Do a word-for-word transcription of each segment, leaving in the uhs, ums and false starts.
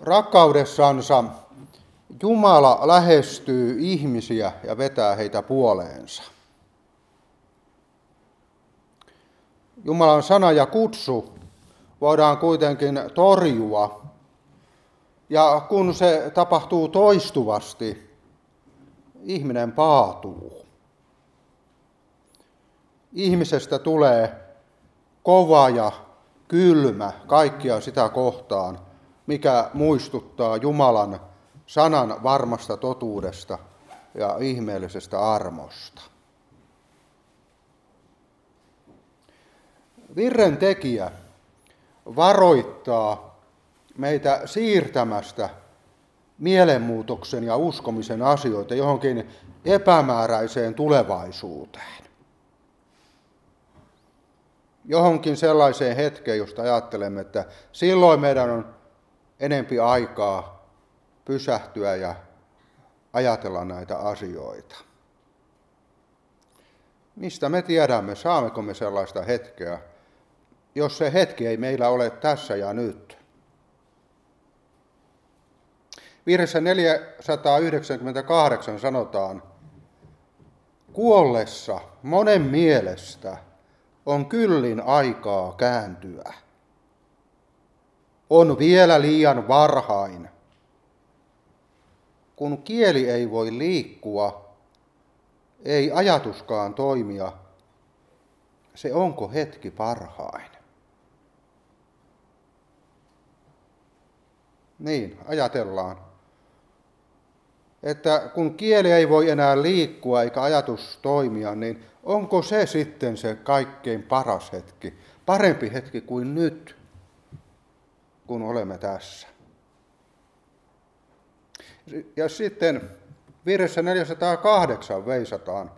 Rakkaudessansa Jumala lähestyy ihmisiä ja vetää heitä puoleensa. Jumalan sana ja kutsu voidaan kuitenkin torjua, ja kun se tapahtuu toistuvasti, ihminen paatuu. Ihmisestä tulee kova ja kylmä kaikkia sitä kohtaan, mikä muistuttaa Jumalan sanan varmasta totuudesta ja ihmeellisestä armosta. Virren tekijä varoittaa meitä siirtämästä mielenmuutoksen ja uskomisen asioita johonkin epämääräiseen tulevaisuuteen. Johonkin sellaiseen hetkeen, josta ajattelemme, että silloin meidän on enempi aikaa pysähtyä ja ajatella näitä asioita. Mistä me tiedämme, saammeko me sellaista hetkeä, jos se hetki ei meillä ole tässä ja nyt? Virressä neljäsataayhdeksänkymmentäkahdeksan sanotaan, kuollessa monen mielestä on kyllin aikaa kääntyä. On vielä liian varhain. Kun kieli ei voi liikkua, ei ajatuskaan toimia, se onko hetki parhain? Niin, ajatellaan, että kun kieli ei voi enää liikkua eikä ajatus toimia, niin onko se sitten se kaikkein paras hetki, parempi hetki kuin nyt, kun olemme tässä? Ja sitten virressä neljäsataakahdeksan veisataan.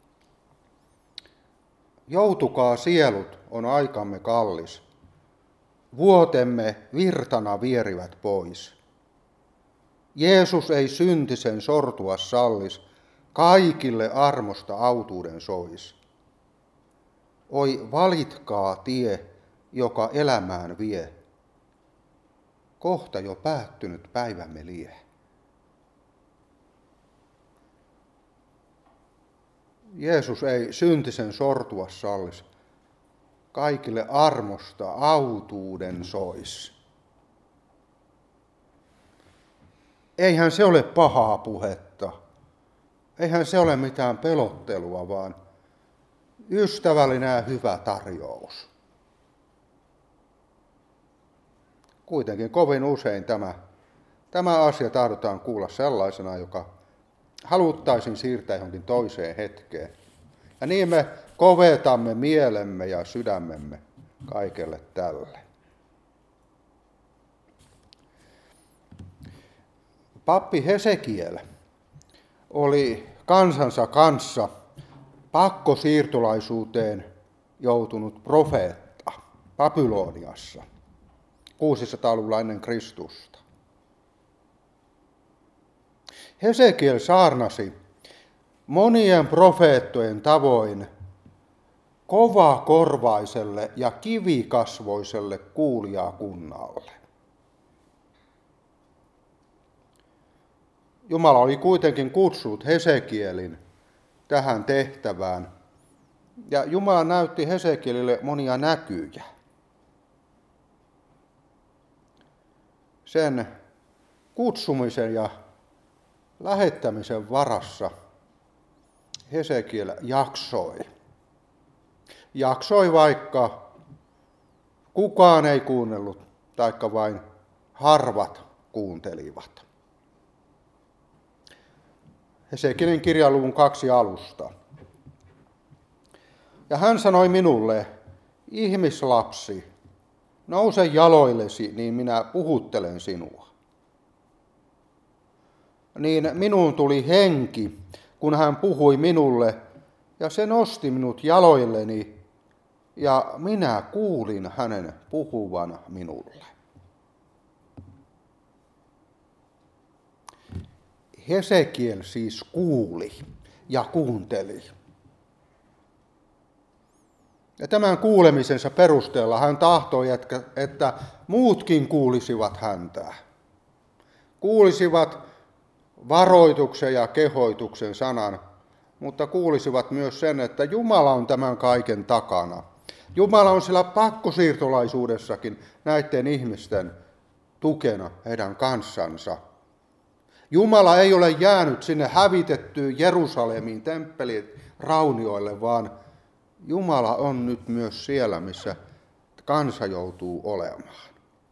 Joutukaa sielut, on aikamme kallis. Vuotemme virtana vierivät pois. Jeesus ei syntisen sortua sallis, kaikille armosta autuuden sois. Oi valitkaa tie, joka elämään vie. Kohta jo päättynyt päivämme lie. Jeesus ei syntisen sortua sallis, kaikille armosta autuuden sois. Eihän se ole pahaa puhetta. Eihän se ole mitään pelottelua, vaan ystävällinen ja hyvä tarjous. Kuitenkin kovin usein tämä, tämä asia tahdotaan kuulla sellaisena, joka haluttaisiin siirtää johonkin toiseen hetkeen. Ja niin me kovetamme mielemme ja sydämemme kaikelle tälle. Pappi Hesekiel oli kansansa kanssa pakkosiirtolaisuuteen joutunut profeetta Babyloniassa kuusisataaluvulla ennen Kristusta. Hesekiel saarnasi monien profeettojen tavoin kovakorvaiselle ja kivikasvoiselle kuulijakunnalle. Jumala oli kuitenkin kutsunut Hesekielin tähän tehtävään, ja Jumala näytti Hesekielille monia näkyjä. Sen kutsumisen ja lähettämisen varassa Hesekiel jaksoi. Jaksoi, vaikka kukaan ei kuunnellut, taikka vain harvat kuuntelivat. Hesekielin kirjan luvun kaksi alusta. Ja hän sanoi minulle, ihmislapsi, nouse jaloillesi, niin minä puhuttelen sinua. Niin minuun tuli henki, kun hän puhui minulle, ja se nosti minut jaloilleni, ja minä kuulin hänen puhuvan minulle. Hesekiel siis kuuli ja kuunteli. Ja tämän kuulemisensa perusteella hän tahtoi, että muutkin kuulisivat häntä. kuulisivat varoituksen ja kehoituksen sanan, mutta kuulisivat myös sen, että Jumala on tämän kaiken takana. Jumala on siellä pakkosiirtolaisuudessakin näiden ihmisten tukena heidän kanssansa. Jumala ei ole jäänyt sinne hävitettyyn Jerusalemiin, temppelin raunioille, vaan Jumala on nyt myös siellä, missä kansa joutuu olemaan.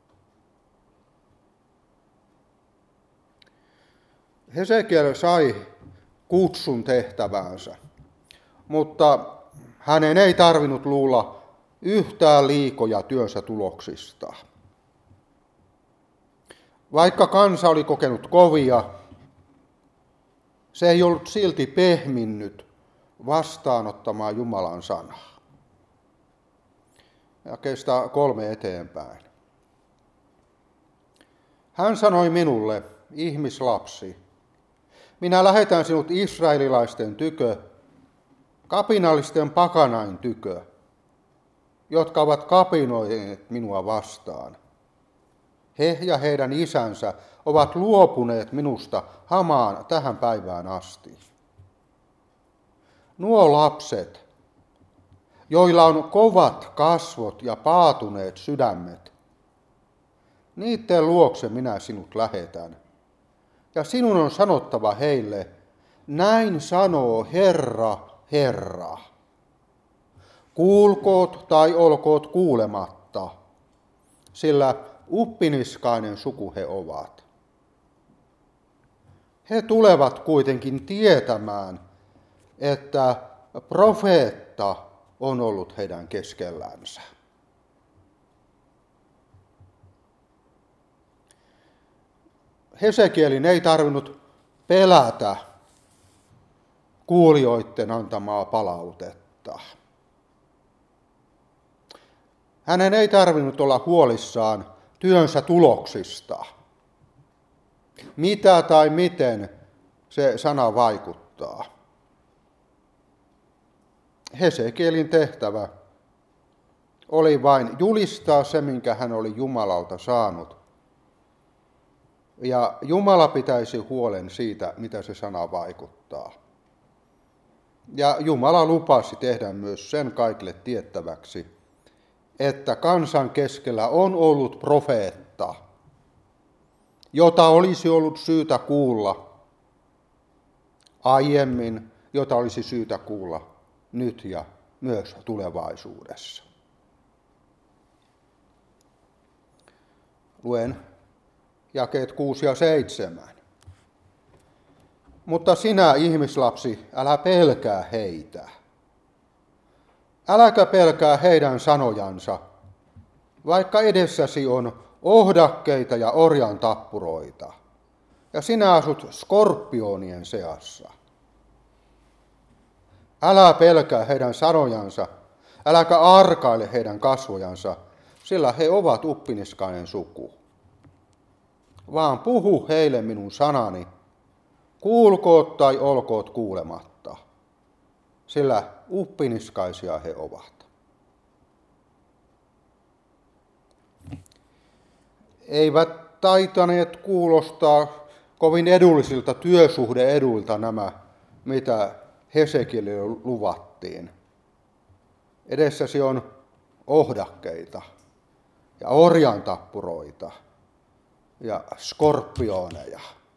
Hesekiel sai kutsun tehtäväänsä, mutta hänen ei tarvinnut luulla yhtään liikoja työnsä tuloksista. Vaikka kansa oli kokenut kovia, se ei ollut silti pehminnyt vastaanottamaan Jumalan sanaa. Ja kestää kolme eteenpäin. Hän sanoi minulle, ihmislapsi, minä lähetän sinut israelilaisten tykö, kapinallisten pakanain tykö, jotka ovat kapinoineet minua vastaan. He ja heidän isänsä ovat luopuneet minusta hamaan tähän päivään asti. Nuo lapset, joilla on kovat kasvot ja paatuneet sydämet, niiden luokse minä sinut lähetän. Ja sinun on sanottava heille, näin sanoo Herra, Herra. Kuulkoot tai olkoot kuulematta, sillä uppiniskainen suku he ovat. He tulevat kuitenkin tietämään, että profeetta on ollut heidän keskellänsä. Hesekielin ei tarvinnut pelätä kuulijoiden antamaa palautetta. Hänen ei tarvinnut olla huolissaan työnsä tuloksista. Mitä tai miten se sana vaikuttaa. Hesekielin tehtävä oli vain julistaa se, minkä hän oli Jumalalta saanut. Ja Jumala pitäisi huolen siitä, mitä se sana vaikuttaa. Ja Jumala lupasi tehdä myös sen kaikille tiettäväksi, että kansan keskellä on ollut profeetta, jota olisi ollut syytä kuulla aiemmin, jota olisi syytä kuulla nyt ja myös tulevaisuudessa. Luen jakeet kuusi ja seitsemän. Mutta sinä, ihmislapsi, älä pelkää heitä. Äläkä pelkää heidän sanojansa, vaikka edessäsi on ohdakkeita ja orjan tappuroita, ja sinä asut skorpionien seassa. Älä pelkää heidän sanojansa, äläkä arkaile heidän kasvojansa, sillä he ovat uppiniskainen suku. Vaan puhu heille minun sanani, kuulkoot tai olkoot kuulematta, sillä uppiniskaisia he ovat. Eivät taitaneet kuulostaa kovin edullisilta työsuhde-eduilta nämä, mitä Hesekielille luvattiin. Edessäsi on ohdakkeita ja orjantappuroita ja skorpioneja.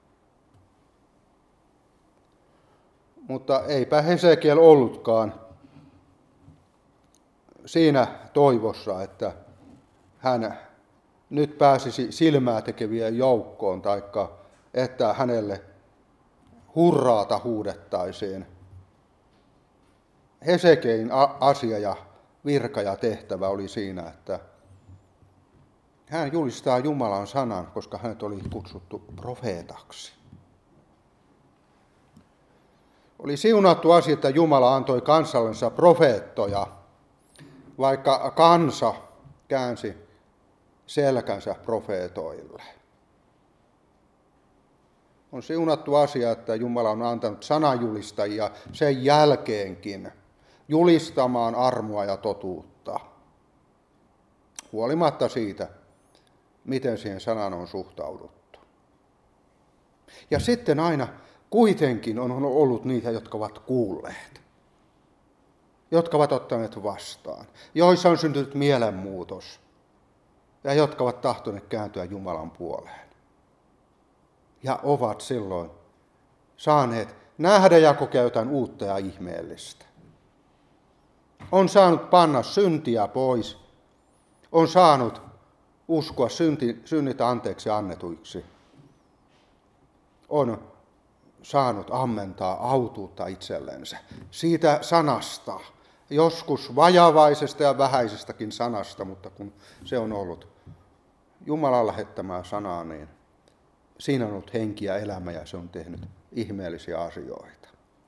Mutta eipä Hesekiel ollutkaan siinä toivossa, että hän nyt pääsisi silmää tekevien joukkoon, taikka että hänelle hurraata huudettaisiin. Hesekielin asia ja virka ja tehtävä oli siinä, että hän julistaa Jumalan sanan, koska hänet oli kutsuttu profeetaksi. Oli siunattu asia, että Jumala antoi kansallensa profeettoja, vaikka kansa käänsi selkänsä profeetoille. On siunattu asia, että Jumala on antanut sananjulistajia sen jälkeenkin julistamaan armoa ja totuutta, huolimatta siitä, miten siihen sanan on suhtauduttu. Ja sitten aina kuitenkin on ollut niitä, jotka ovat kuulleet, jotka ovat ottaneet vastaan, joissa on syntynyt mielenmuutos ja jotka ovat tahtoneet kääntyä Jumalan puoleen. Ja ovat silloin saaneet nähdä ja kokea jotain uutta ja ihmeellistä. On saanut panna syntiä pois, on saanut uskoa synti, synnit anteeksi annetuiksi, on saanut ammentaa autuutta itsellensä siitä sanasta, joskus vajavaisesta ja vähäisestäkin sanasta, mutta kun se on ollut Jumalan lähettämää sanaa, niin siinä on ollut henki ja elämä ja se on tehnyt ihmeellisiä asioita.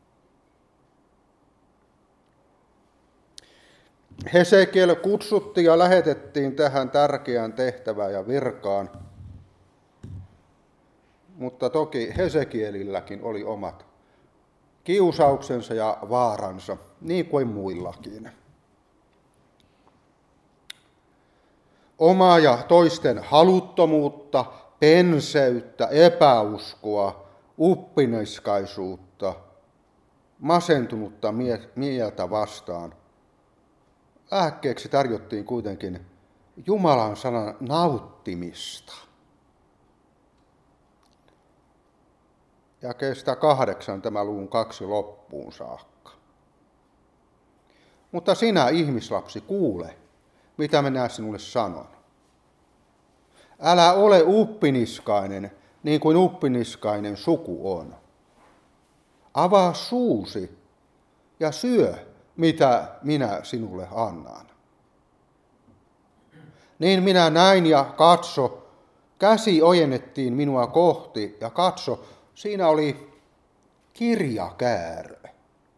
Hesekiel kutsuttiin ja lähetettiin tähän tärkeään tehtävään ja virkaan, mutta toki Hesekielilläkin oli omat kiusauksensa ja vaaransa, niin kuin muillakin. Omaa ja toisten haluttomuutta, penseyttä, epäuskoa, uppiniskaisuutta, masentunutta mieltä vastaan lääkkeeksi tarjottiin kuitenkin Jumalan sanan nauttimista. Ja kestää kahdeksan tämä luvun kaksi loppuun saakka. Mutta sinä, ihmislapsi, kuule, mitä minä sinulle sanon. Älä ole uppiniskainen, niin kuin uppiniskainen suku on. Avaa suusi ja syö, mitä minä sinulle annan. Niin minä näin ja katso, käsi ojennettiin minua kohti ja katso, siinä oli kirjakäärö.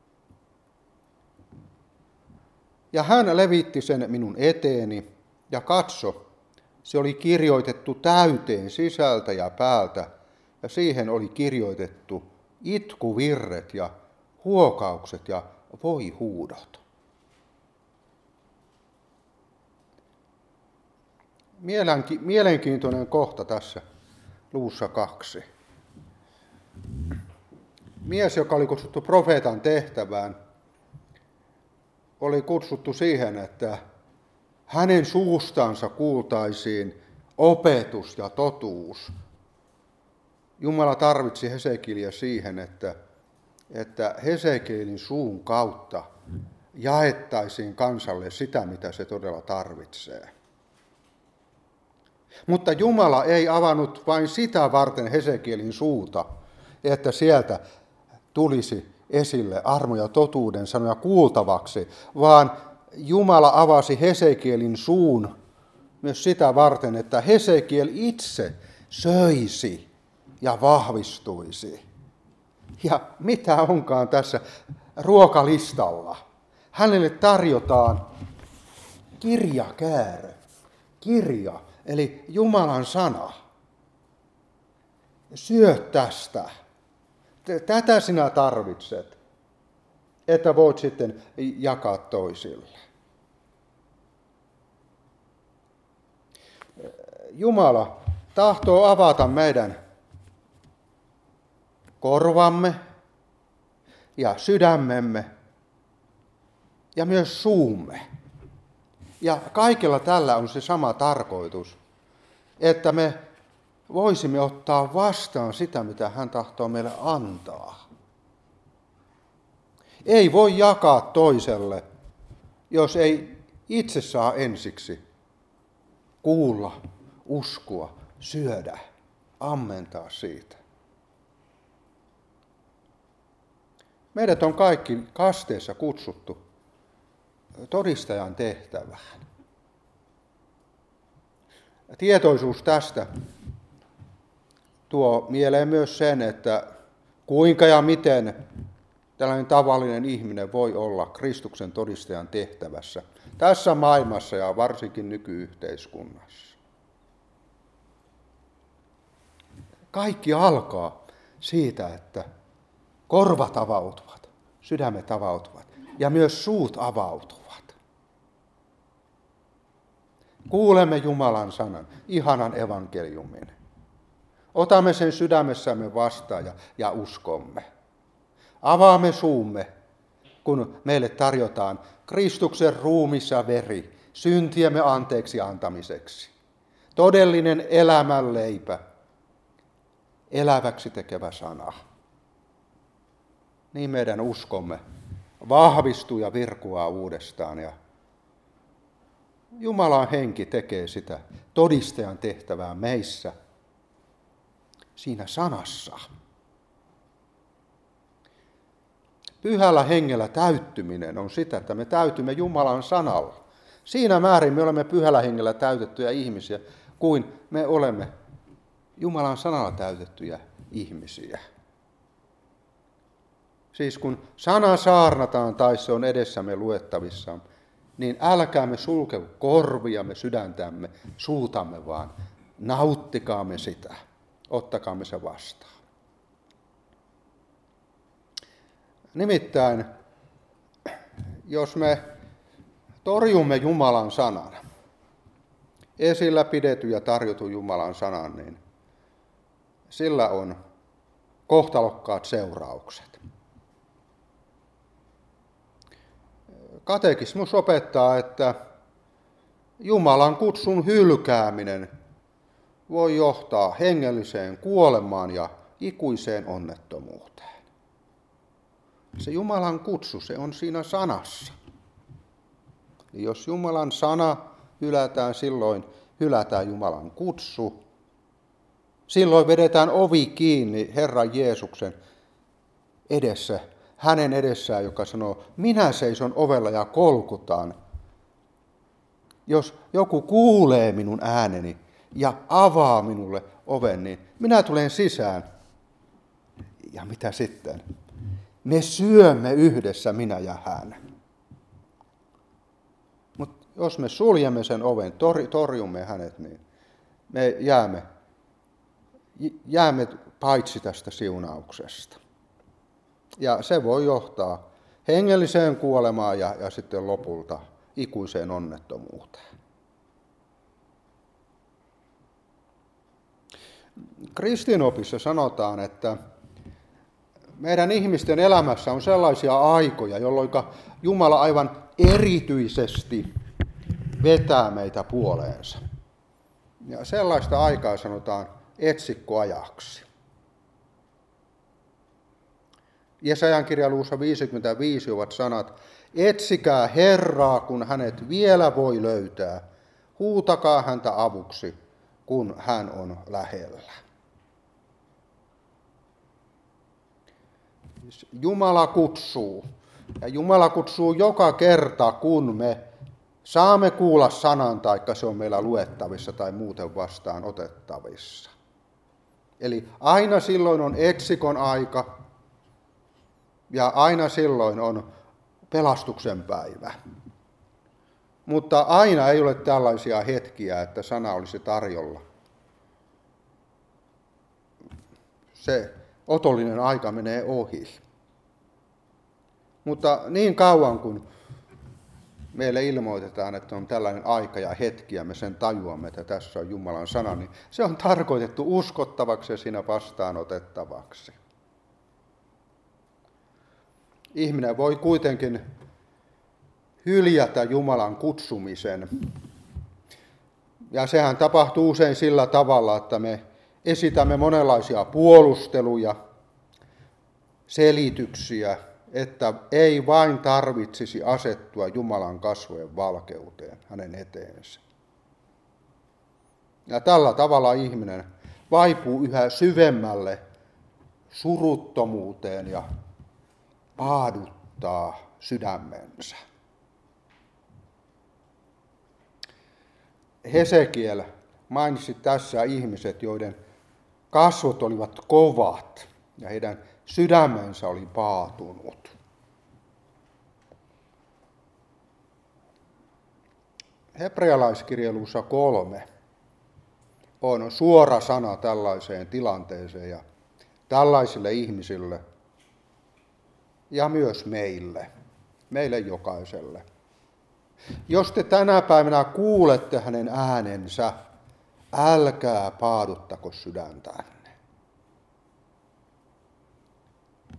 Ja hän levitti sen minun eteeni ja katso, se oli kirjoitettu täyteen sisältä ja päältä ja siihen oli kirjoitettu itkuvirret ja huokaukset ja voihuudot. Mielenkiintoinen kohta tässä luvussa kaksi. Mies, joka oli kutsuttu profeetan tehtävään, oli kutsuttu siihen, että hänen suustansa kuultaisiin opetus ja totuus. Jumala tarvitsi Hesekieliä siihen, että, että Hesekielin suun kautta jaettaisiin kansalle sitä, mitä se todella tarvitsee. Mutta Jumala ei avannut vain sitä varten Hesekielin suuta, että sieltä tulisi esille armo ja totuuden sanoja kuultavaksi, vaan Jumala avasi Hesekielin suun myös sitä varten, että Hesekiel itse söisi ja vahvistuisi. Ja mitä onkaan tässä ruokalistalla? Hänelle tarjotaan kirjakäärö, kirja, eli Jumalan sana. Syö tästä. Tätä sinä tarvitset, että voit sitten jakaa toisille. Jumala tahtoo avata meidän korvamme ja sydämemme ja myös suumme. Ja kaikella tällä on se sama tarkoitus, että me voisimme ottaa vastaan sitä, mitä hän tahtoo meille antaa. Ei voi jakaa toiselle, jos ei itse saa ensiksi kuulla, uskoa, syödä, ammentaa siitä. Meidät on kaikki kasteessa kutsuttu todistajan tehtävään. Tietoisuus tästä tuo mieleen myös sen, että kuinka ja miten tällainen tavallinen ihminen voi olla Kristuksen todistajan tehtävässä tässä maailmassa ja varsinkin nykyyhteiskunnassa. Kaikki alkaa siitä, että korvat avautuvat, sydämet avautuvat ja myös suut avautuvat. Kuulemme Jumalan sanan, ihanan evankeliumin. Otamme sen sydämessämme vastaan ja, ja uskomme. Avaamme suumme, kun meille tarjotaan Kristuksen ruumissa veri syntiemme anteeksi antamiseksi. Todellinen elämänleipä, eläväksi tekevä sana. Niin meidän uskomme vahvistuu ja virkuaa uudestaan ja Jumalan henki tekee sitä todistajan tehtävää meissä siinä sanassa. Pyhällä hengellä täyttyminen on sitä, että me täytymme Jumalan sanalla. Siinä määrin me olemme pyhällä hengellä täytettyjä ihmisiä, kuin me olemme Jumalan sanalla täytettyjä ihmisiä. Siis kun sana saarnataan tai se on edessämme luettavissa, niin älkäämme sulkeu korviamme, sydäntämme, suutamme, vaan nauttikaamme sitä, ottakaamme se vastaan. Nimittäin, jos me torjumme Jumalan sanan, esillä pidetyn ja tarjotun Jumalan sanan, niin sillä on kohtalokkaat seuraukset. Katekismus opettaa, että Jumalan kutsun hylkääminen voi johtaa hengelliseen kuolemaan ja ikuiseen onnettomuuteen. Se Jumalan kutsu, se on siinä sanassa. Ja jos Jumalan sana hylätään, silloin hylätään Jumalan kutsu. Silloin vedetään ovi kiinni Herran Jeesuksen edessä, hänen edessään, joka sanoo, minä seison ovella ja kolkutaan. Jos joku kuulee minun ääneni ja avaa minulle oven, niin minä tulen sisään. Ja mitä sitten? Me syömme yhdessä, minä ja hän. Mutta jos me suljemme sen oven, torjumme hänet, niin me jäämme, jäämme paitsi tästä siunauksesta. Ja se voi johtaa hengelliseen kuolemaan ja, ja sitten lopulta ikuiseen onnettomuuteen. Kristinopissa sanotaan, että meidän ihmisten elämässä on sellaisia aikoja, jolloin Jumala aivan erityisesti vetää meitä puoleensa. Ja sellaista aikaa sanotaan etsikkoajaksi. Jesajan kirjan luvussa viisikymmentäviisi ovat sanat, etsikää Herraa, kun hänet vielä voi löytää. Huutakaa häntä avuksi, kun hän on lähellä. Jumala kutsuu. Ja Jumala kutsuu joka kerta, kun me saamme kuulla sanan, taikka se on meillä luettavissa tai muuten vastaan otettavissa. Eli aina silloin on etsikon aika ja aina silloin on pelastuksen päivä. Mutta aina ei ole tällaisia hetkiä, että sana olisi tarjolla. Se otollinen aika menee ohi. Mutta niin kauan kuin meille ilmoitetaan, että on tällainen aika ja hetki ja me sen tajuamme, että tässä on Jumalan sana, niin se on tarkoitettu uskottavaksi ja siinä vastaanotettavaksi. Ihminen voi kuitenkin hyljätä Jumalan kutsumisen. Ja sehän tapahtuu usein sillä tavalla, että me esitämme monenlaisia puolusteluja, selityksiä, että ei vain tarvitsisi asettua Jumalan kasvojen valkeuteen hänen eteensä. Ja tällä tavalla ihminen vaipuu yhä syvemmälle suruttomuuteen ja paaduttaa sydämensä. Hesekiel mainitsi tässä ihmiset, joiden kasvot olivat kovat ja heidän sydämensä oli paatunut. Hebrealaiskirjan luvussa kolme on suora sana tällaiseen tilanteeseen ja tällaisille ihmisille ja myös meille, meille jokaiselle. Jos te tänä päivänä kuulette hänen äänensä, älkää paaduttako sydäntänne.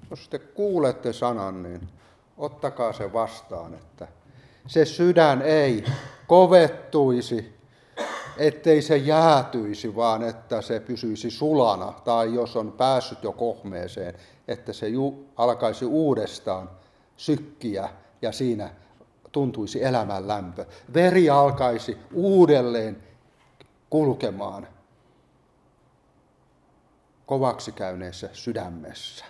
Jos te kuulette sanan, niin ottakaa se vastaan, että se sydän ei kovettuisi, ettei se jäätyisi, vaan että se pysyisi sulana, tai jos on päässyt jo kohmeeseen, että se ju- alkaisi uudestaan sykkiä ja siinä tuntuisi elämän lämpö. Veri alkaisi uudelleen kulkemaan kovaksi käyneessä sydämessä.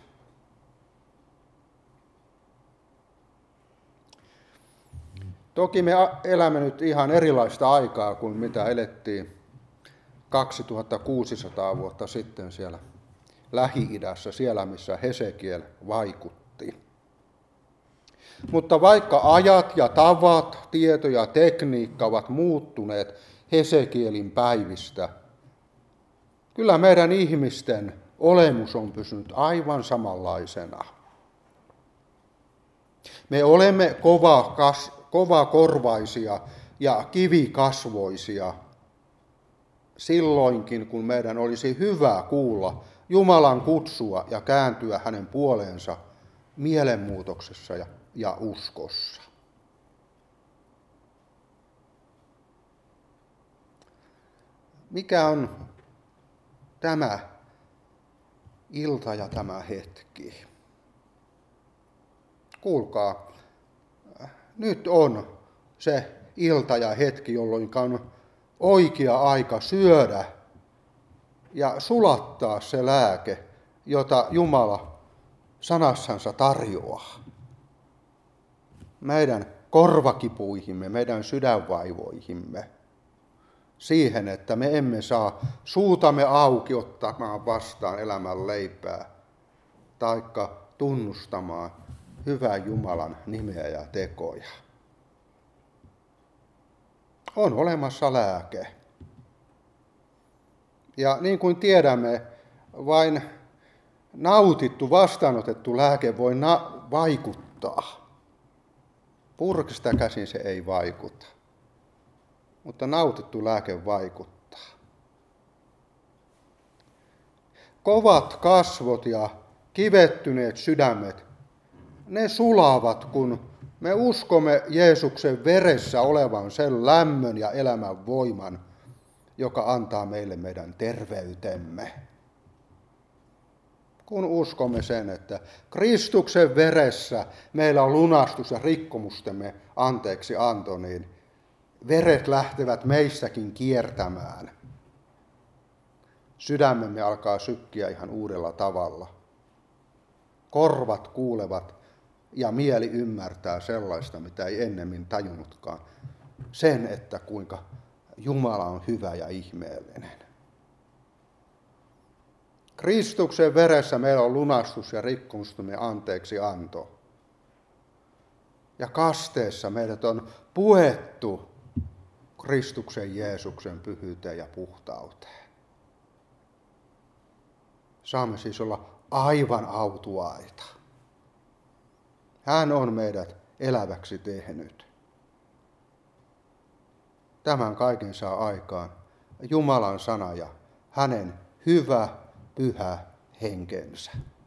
Toki me elämme nyt ihan erilaista aikaa kuin mitä elettiin kaksituhattakuusisataa vuotta sitten siellä Lähi-idässä, siellä missä Hesekiel vaikutti. Mutta vaikka ajat ja tavat, tieto ja tekniikka ovat muuttuneet Hesekielin päivistä, kyllä meidän ihmisten olemus on pysynyt aivan samanlaisena. Me olemme kova, kas, kovakorvaisia ja kivikasvoisia silloinkin, kun meidän olisi hyvä kuulla Jumalan kutsua ja kääntyä hänen puoleensa mielenmuutoksessa ja, ja uskossa. Mikä on tämä ilta ja tämä hetki? Kuulkaa, nyt on se ilta ja hetki, jolloin on oikea aika syödä ja sulattaa se lääke, jota Jumala sanassansa tarjoaa. Meidän korvakipuihimme, meidän sydänvaivoihimme. Siihen, että me emme saa suutamme auki ottamaan vastaan elämän leipää, taikka tunnustamaan hyvän Jumalan nimeä ja tekoja. On olemassa lääke. Ja niin kuin tiedämme, vain nautittu, vastaanotettu lääke voi na- vaikuttaa. Purkista käsin se ei vaikuta, mutta nautittu lääke vaikuttaa. Kovat kasvot ja kivettyneet sydämet, ne sulavat, kun me uskomme Jeesuksen veressä olevan sen lämmön ja elämän voiman, joka antaa meille meidän terveytemme. Kun uskomme sen, että Kristuksen veressä meillä on lunastus ja rikkomustemme anteeksi anto, niin veret lähtevät meissäkin kiertämään. Sydämemme alkaa sykkiä ihan uudella tavalla. Korvat kuulevat ja mieli ymmärtää sellaista, mitä ei ennemmin tajunnutkaan. Sen, että kuinka Jumala on hyvä ja ihmeellinen. Kristuksen veressä meillä on lunastus ja rikkomustamme anteeksi anto. Ja kasteessa meidät on puettu Kristuksen Jeesuksen pyhyyteen ja puhtauteen. Saamme siis olla aivan autuaita. Hän on meidät eläväksi tehnyt. Tämän kaiken saa aikaan Jumalan sana ja hänen hyvä, pyhä henkensä.